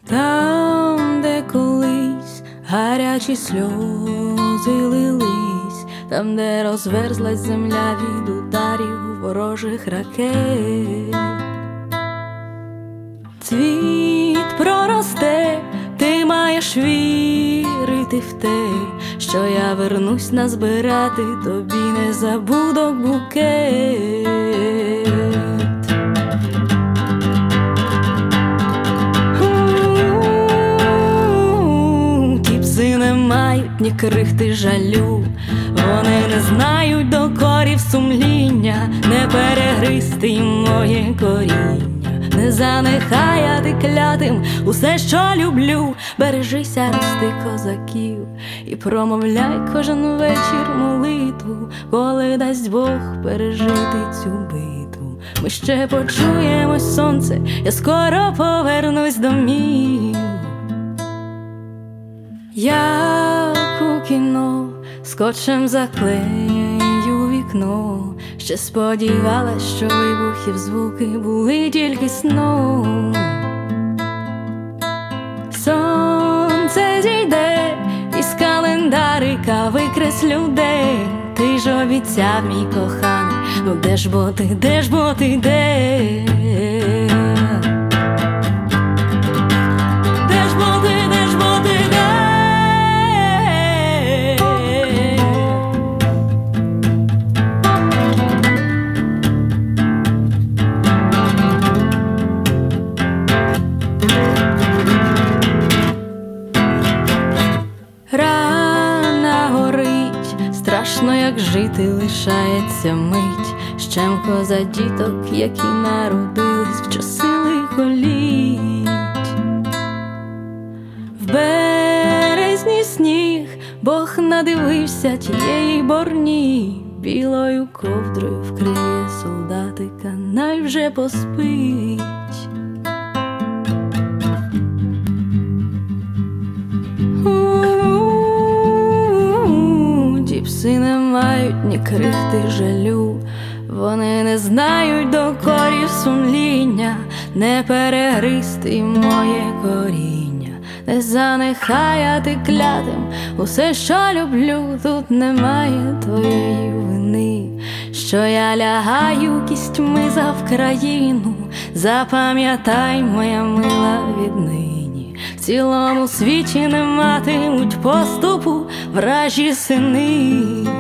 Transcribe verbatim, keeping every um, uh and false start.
Там, де колись гарячі сльози лились, там, де розверзлась земля від ударів ворожих ракет. Цвіт проросте, ти маєш вірити в те, що я вернусь назбирати тобі незабудок букет. Ті пси не мають ні крихти жалю, вони не знають докорів сумління, не перегризти їм моє коріння. Не занехаяти клятим усе, що люблю. Бережися рости козаків і промовляй кожен вечір молитву, коли дасть Бог пережити цю битву. Ми ще почуємось, сонце, я скоро повернусь домів. Як у кіно скотчем заклею вікно, ще сподівалась, що вибухів звуки були тільки сном. Сонце зійде із календарика, викреслю день. Ти ж обіцяв, мій коханий, ну де ж бо ти, де ж бо ти, де? Де ж бо ти, де ж бо ти, де? Рана горить, страшно, як жити лишається мить. Щемко за діток, які народились в часи лихоліть. В березні сніг Бог надивився тієї борні, білою ковдрою вкриє солдатика, най вже поспить. Ті пси не мають ні крихти жалю, вони не знають докорів сумління, не перегризти їм моє коріння, не занехаяти клятим усе, що люблю. Тут немає твоєї вини, що я лягаю кістьми за Вкраїну. Запам'ятай, моя мила, віднині в цілому світі не матимуть поступу вражі сини.